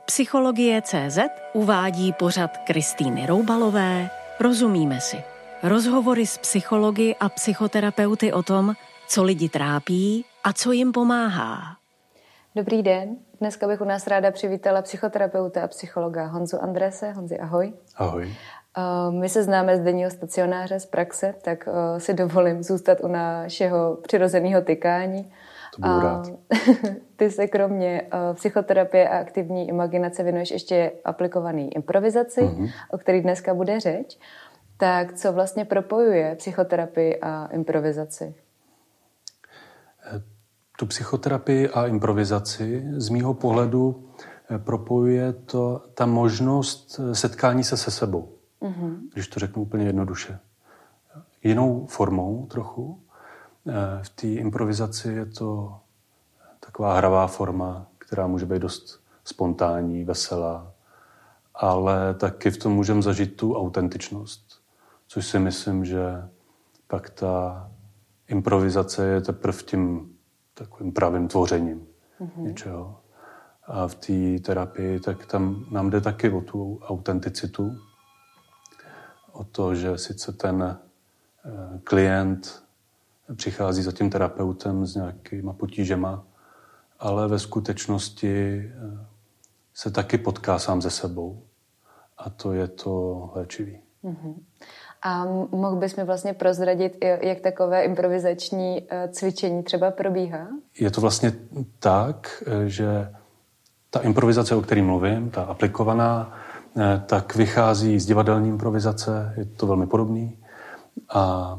Psychologie.cz uvádí pořad Kristýny Roubalové Rozumíme si. Rozhovory s psychology a psychoterapeuty o tom, co lidi trápí a co jim pomáhá. Dobrý den. Dneska bych u nás ráda přivítala psychoterapeuta a psychologa Honzu Andrese. Honzi, ahoj. Ahoj. My se známe z denního stacionáře, z praxe, tak si dovolím zůstat u našeho přirozeného tykání. To budu rád. Ty se kromě psychoterapie a aktivní imaginace věnuješ ještě aplikované improvizaci, o který dneska bude řeč. Tak co vlastně propojuje psychoterapii a improvizaci? Tu psychoterapii a improvizaci z mýho pohledu propojuje ta možnost setkání se sebou. Když to řeknu úplně jednoduše. Jinou formou trochu. V té improvizaci je to taková hravá forma, která může být dost spontánní, veselá, ale taky v tom můžeme zažít tu autentičnost, což si myslím, že pak ta improvizace je teprve tím takovým pravým tvořením něčeho. A v té terapii tak tam nám jde taky o tu autenticitu, o to, že sice ten klient přichází za tím terapeutem s nějakýma potížema, ale ve skutečnosti se taky potká sám se sebou. A to je to léčivý. A mohl bys mi vlastně prozradit, jak takové improvizační cvičení třeba probíhá? Je to vlastně tak, že ta improvizace, o které mluvím, ta aplikovaná, tak vychází z divadelní improvizace, je to velmi podobný. A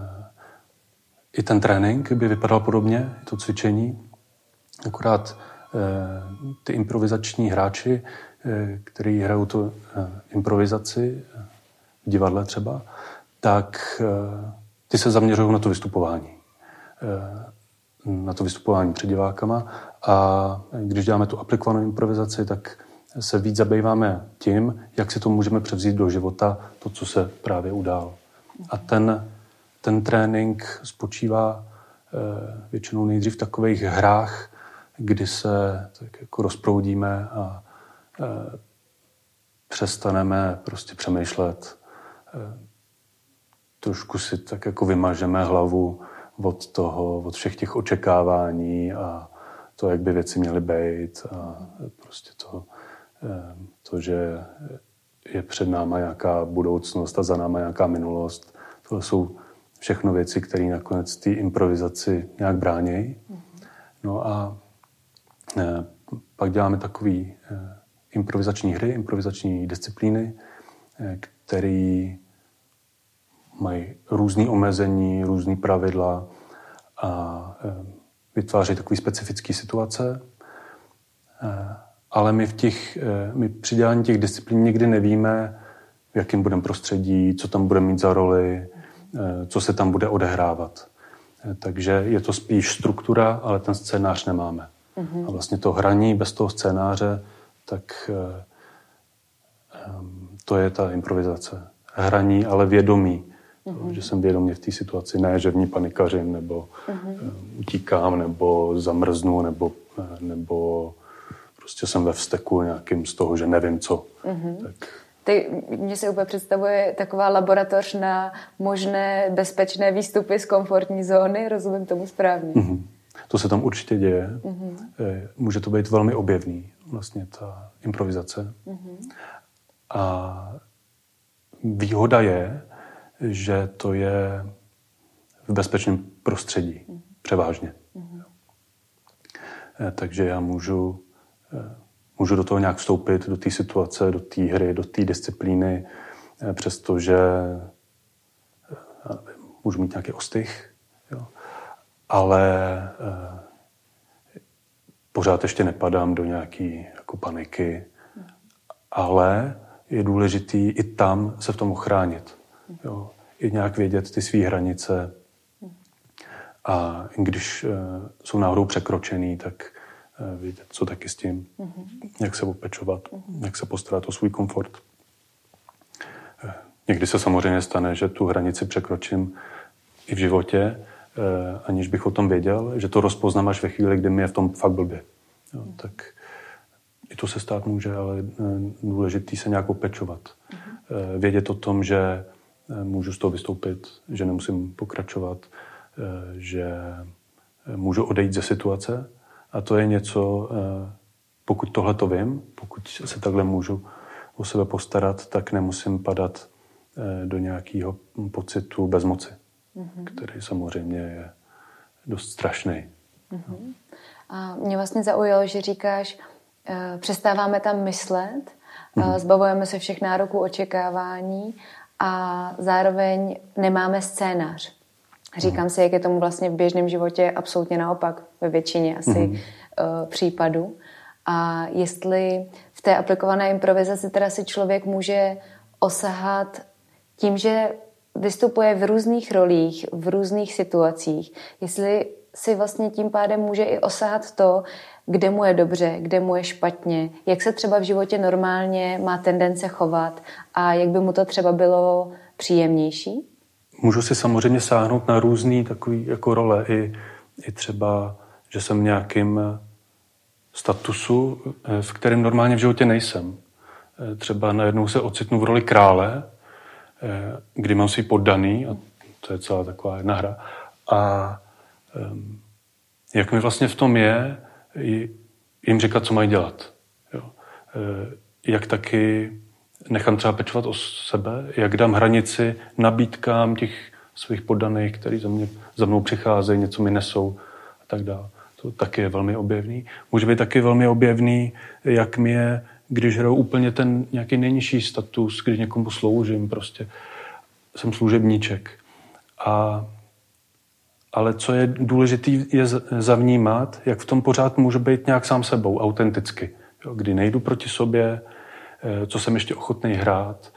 i ten trénink by vypadal podobně, to cvičení. Akorát ty improvizační hráči, kteří hrajou tu improvizaci v divadle třeba, tak ty se zaměřují na to vystupování. Na to vystupování před divákama. A když děláme tu aplikovanou improvizaci, tak se víc zabýváme tím, jak si to můžeme převzít do života, to, co se právě událo. A ten trénink spočívá většinou nejdřív v takových hrách, kdy se tak jako rozproudíme a přestaneme prostě přemýšlet. Trošku si tak jako vymažeme hlavu od všech těch očekávání a to, jak by věci měly být a prostě to, že je před náma nějaká budoucnost a za náma nějaká minulost. To jsou všechno věci, které nakonec té improvizaci nějak bránějí. No a pak děláme takové improvizační hry, improvizační disciplíny, které mají různé omezení, různé pravidla a vytváří takové specifické situace. Ale my při dělání těch disciplín někdy nevíme, v jakém budeme prostředí, co tam budeme mít za roli, co se tam bude odehrávat. Takže je to spíš struktura, ale ten scénář nemáme. A vlastně to hraní bez toho scénáře, tak to je ta improvizace. Hraní, ale vědomí. Že jsem vědomě v té situaci, ne, že v ní panikařím, nebo utíkám, nebo zamrznu, nebo prostě jsem ve vzteku nějakým z toho, že nevím co. Tak. Mně se úplně představuje taková laboratoř na možné bezpečné výstupy z komfortní zóny, rozumím tomu správně. To se tam určitě děje. Může to být velmi objevný, vlastně ta improvizace. A výhoda je, že to je v bezpečném prostředí, převážně. Takže já můžu do toho nějak vstoupit, do té situace, do té hry, do té disciplíny, přestože můžu mít nějaký ostych, jo. Ale pořád ještě nepadám do nějaký jako paniky, ale je důležitý i tam se v tom ochránit. Jo. I nějak vědět ty svý hranice a když jsou náhodou překročený, tak vědět, co taky s tím, jak se opečovat, jak se postarat o svůj komfort. Někdy se samozřejmě stane, že tu hranici překročím i v životě, aniž bych o tom věděl, že to rozpoznám až ve chvíli, kdy mi je v tom fakt blbě. Jo, tak i to se stát může, ale důležitý se nějak opečovat. Vědět o tom, že můžu z toho vystoupit, že nemusím pokračovat, že můžu odejít ze situace. A to je něco, pokud tohle to vím, pokud se takhle můžu o sebe postarat, tak nemusím padat do nějakého pocitu bezmoci, který samozřejmě je dost strašný. A mě vlastně zaujalo, že říkáš, přestáváme tam myslet, zbavujeme se všech nároků, očekávání a zároveň nemáme scénář. Říkám si, jak je tomu vlastně v běžném životě absolutně naopak, ve většině asi případů. A jestli v té aplikované improvizaci teda si člověk může osahat tím, že vystupuje v různých rolích, v různých situacích, jestli si vlastně tím pádem může i osahat to, kde mu je dobře, kde mu je špatně, jak se třeba v životě normálně má tendence chovat a jak by mu to třeba bylo příjemnější? Můžu si samozřejmě sáhnout na různý takový jako role, i třeba, že jsem v nějakým statusu, v kterém normálně v životě nejsem. Třeba najednou se ocitnu v roli krále, kdy mám svý poddaný, a to je celá taková jedna hra. A jak mi vlastně v tom je jim říkat, co mají dělat. Jo. Jak taky nechám třeba pečovat o sebe, jak dám hranici nabídkám těch svých poddaných, kteří za mnou přicházejí, něco mi nesou a tak dále. To taky je velmi objevný. Může být taky velmi objevný, jak mi je, když hraju úplně ten nějaký nejnižší status, když někomu sloužím, prostě jsem služebníček. Ale co je důležité, je zavnímat, jak v tom pořád můžu být nějak sám sebou, autenticky. Jo, kdy nejdu proti sobě, co jsem ještě ochotný hrát,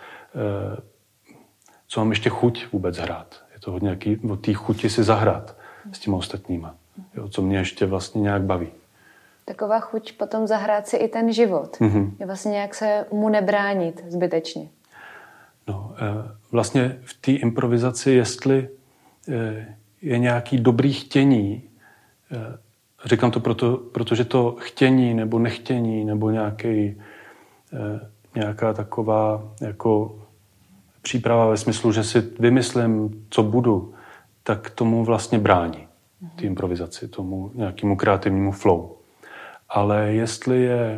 co mám ještě chuť vůbec hrát. Je to hodně o té chuti si zahrát s těma ostatníma. Jo, co mě ještě vlastně nějak baví. Taková chuť potom zahrát si i ten život. Je vlastně nějak se mu nebránit zbytečně. No, vlastně v té improvizaci, jestli je nějaký dobrý chtění, říkám to protože to chtění nebo nechtění nebo nějaká taková jako příprava ve smyslu, že si vymyslím, co budu, tak tomu vlastně brání. Té improvizaci, tomu nějakému kreativnímu flow. Ale jestli je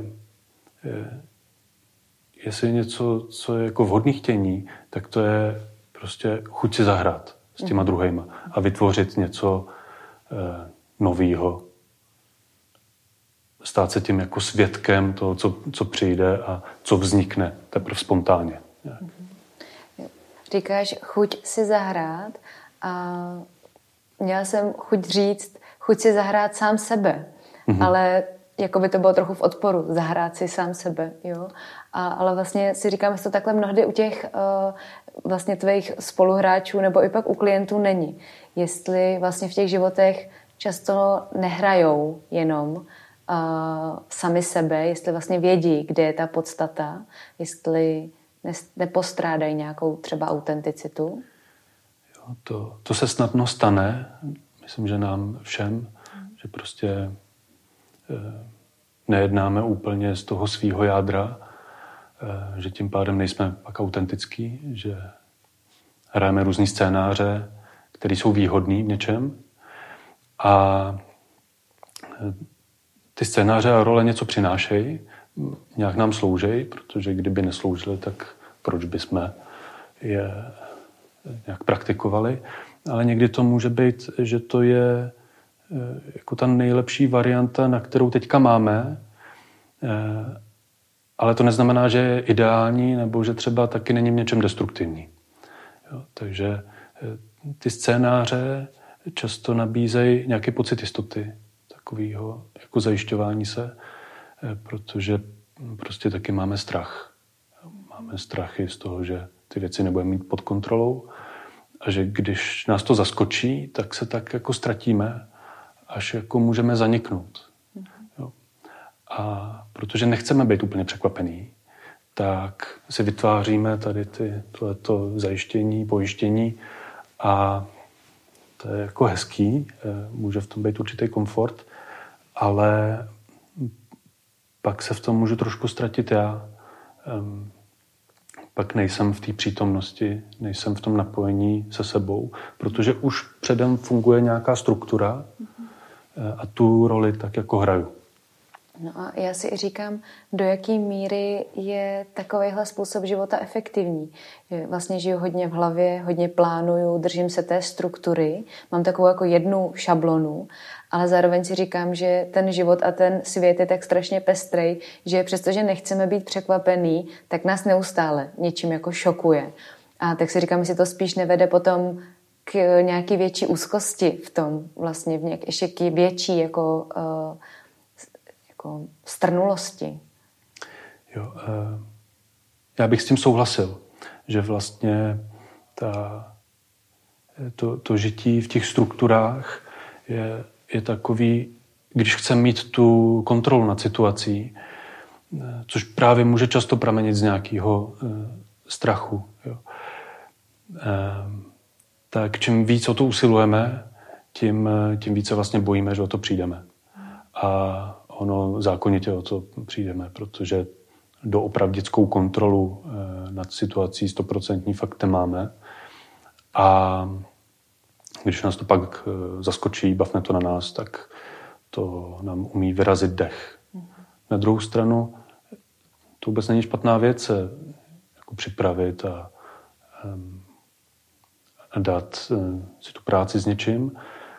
něco, co je jako vhodný chtění, tak to je prostě chuť si zahrát s těma druhejma a vytvořit něco novýho. Stát se tím jako svědkem toho, co přijde a co vznikne teprve spontánně. Říkáš chuť si zahrát a měla jsem chuť říct, chuť si zahrát sám sebe, ale jako by to bylo trochu v odporu, zahrát si sám sebe, jo. Ale vlastně si říkám, že to takhle mnohdy u těch vlastně tvých spoluhráčů nebo i pak u klientů není. Jestli vlastně v těch životech často nehrajou jenom sami sebe, jestli vlastně vědí, kde je ta podstata, jestli nepostrádají nějakou třeba autenticitu. To se snadno stane, myslím, že nám všem, že prostě nejednáme úplně z toho svýho jádra, že tím pádem nejsme pak autentický, že hrajeme různý scénáře, které jsou výhodný v něčem a ty scénáře a role něco přinášejí, nějak nám slouží, protože kdyby nesloužily, tak proč bychom je nějak praktikovali. Ale někdy to může být, že to je jako ta nejlepší varianta, na kterou teďka máme, ale to neznamená, že je ideální nebo že třeba taky není v něčem destruktivní. Jo, takže ty scénáře často nabízejí nějaký pocit jistoty, takového jako zajišťování se, protože prostě taky máme strach. Máme strachy z toho, že ty věci nebudeme mít pod kontrolou a že když nás to zaskočí, tak se tak jako ztratíme, až jako můžeme zaniknout. Jo. A protože nechceme být úplně překvapený, tak si vytváříme tady tohleto zajištění, pojištění a to je jako hezký, může v tom být určitý komfort, ale pak se v tom můžu trošku ztratit já. Pak nejsem v té přítomnosti, nejsem v tom napojení se sebou, protože už předem funguje nějaká struktura a tu roli tak jako hraju. No a já si říkám, do jaký míry je takovejhle způsob života efektivní. Vlastně žiju hodně v hlavě, hodně plánuju, držím se té struktury, mám takovou jako jednu šablonu, ale zároveň si říkám, že ten život a ten svět je tak strašně pestrej, že přestože nechceme být překvapený, tak nás neustále něčím jako šokuje. A tak si říkám, jestli to spíš nevede potom k nějaký větší úzkosti v tom, vlastně ještě k větší jako strnulosti. Jo, já bych s tím souhlasil, že vlastně to žití v těch strukturách je takový, když chceme mít tu kontrolu nad situací, což právě může často pramenit z nějakého strachu. Jo. Tak čím víc o to usilujeme, tím více vlastně bojíme, že o to přijdeme. A ono zákonitě o to přijdeme, protože do opravdickou kontrolu nad situací 100% fakt nemáme. A když nás to pak zaskočí, bavne to na nás, tak to nám umí vyrazit dech. Na druhou stranu to vůbec není špatná věc se jako připravit a dát si tu práci s něčím.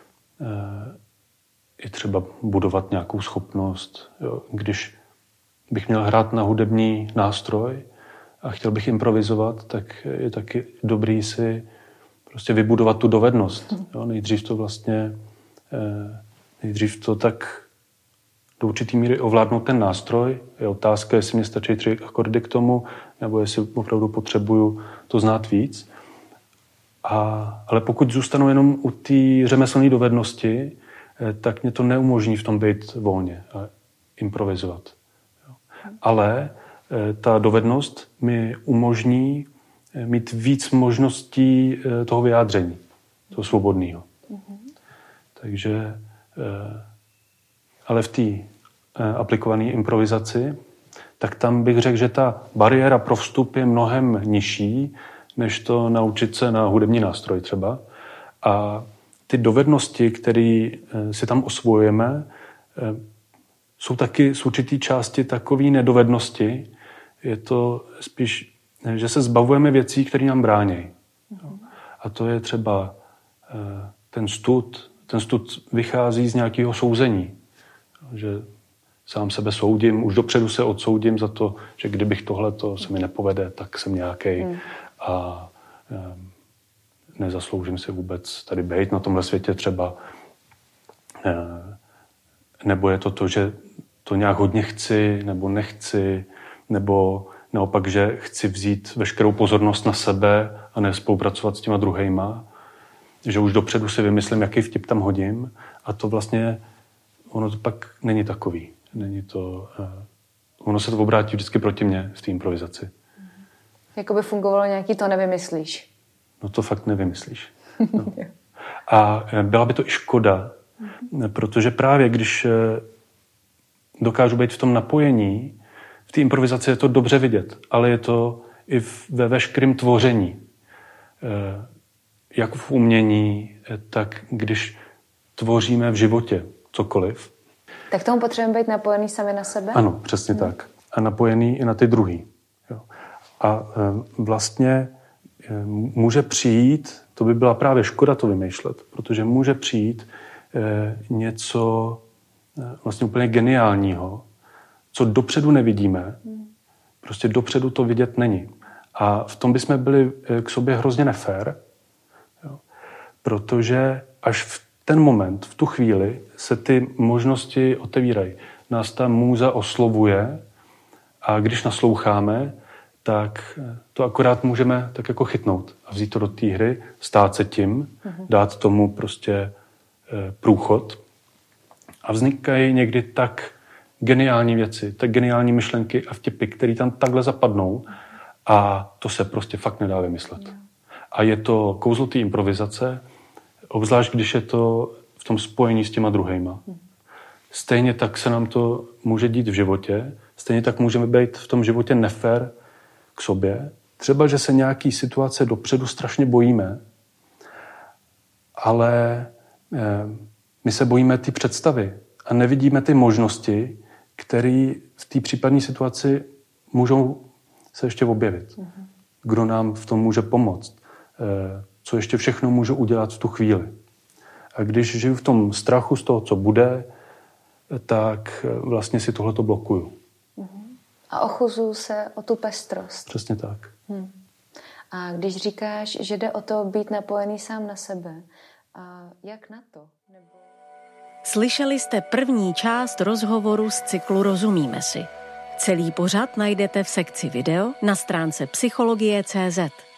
Je třeba budovat nějakou schopnost. Jo. Když bych měl hrát na hudební nástroj a chtěl bych improvizovat, tak je taky dobrý si prostě vybudovat tu dovednost. Jo. Nejdřív to tak do určitý míry ovládnout ten nástroj. Je otázka, jestli mě stačí 3 akordy k tomu, nebo jestli opravdu potřebuju to znát víc. Ale pokud zůstanu jenom u té řemeslné dovednosti, tak mě to neumožní v tom být volně a improvizovat. Ale ta dovednost mi umožní mít víc možností toho vyjádření, toho svobodného. Takže, ale v té aplikované improvizaci, tak tam bych řekl, že ta bariéra pro vstup je mnohem nižší, než to naučit se na hudební nástroj třeba. A ty dovednosti, které si tam osvojujeme, jsou taky z určitý části takové nedovednosti. Je to spíš, že se zbavujeme věcí, které nám brání. A to je třeba ten stud. Ten stud vychází z nějakého souzení. Že sám sebe soudím, už dopředu se odsoudím za to, že kdybych tohleto se mi nepovede, tak jsem nějakej a nezasloužím si vůbec tady bejt na tomhle světě třeba. Nebo je to, že to nějak hodně chci, nebo nechci, nebo naopak, že chci vzít veškerou pozornost na sebe a nespolupracovat s těma druhejma. Že už dopředu si vymyslím, jaký vtip tam hodím. A to vlastně, ono to pak není takový. Není to, ono se to obrátí vždycky proti mně v té improvizaci. Jakoby fungovalo nějaký to nevymyslíš. No to fakt nevymyslíš. No. A byla by to i škoda, protože právě když dokážu být v tom napojení, v té improvizaci je to dobře vidět, ale je to i ve veškerém tvoření. Jak v umění, tak když tvoříme v životě cokoliv. Tak tomu potřebujeme být napojený sami na sebe? Ano, přesně tak. A napojený i na ty druhý. Jo. A vlastně může přijít, to by byla právě škoda to vymýšlet, protože může přijít něco vlastně úplně geniálního, co dopředu nevidíme, prostě dopředu to vidět není. A v tom bychom byli k sobě hrozně nefér, jo. Protože až v ten moment, v tu chvíli se ty možnosti otevírají. Nás ta můza oslovuje a když nasloucháme, tak to akorát můžeme tak jako chytnout a vzít to do té hry, stát se tím, dát tomu prostě průchod. A vznikají někdy tak geniální věci, tak geniální myšlenky a vtipy, které tam takhle zapadnou a to se prostě fakt nedá vymyslet. A je to kouzlo té improvizace, obzvlášť když je to v tom spojení s těma druhejma. stejně tak se nám to může dít v životě, stejně tak můžeme být v tom životě nefér k sobě. Třeba, že se nějaký situace dopředu strašně bojíme, ale my se bojíme ty představy a nevidíme ty možnosti, které v té případné situaci můžou se ještě objevit. Kdo nám v tom může pomoct, co ještě všechno můžu udělat v tu chvíli. A když žiju v tom strachu z toho, co bude, tak vlastně si tohleto blokuju. A ochuzuju se o tu pestrost. Přesně tak. A když říkáš, že jde o to být napojený sám na sebe, a jak na to? Slyšeli jste první část rozhovoru z cyklu Rozumíme si. Celý pořad najdete v sekci video na stránce psychologie.cz.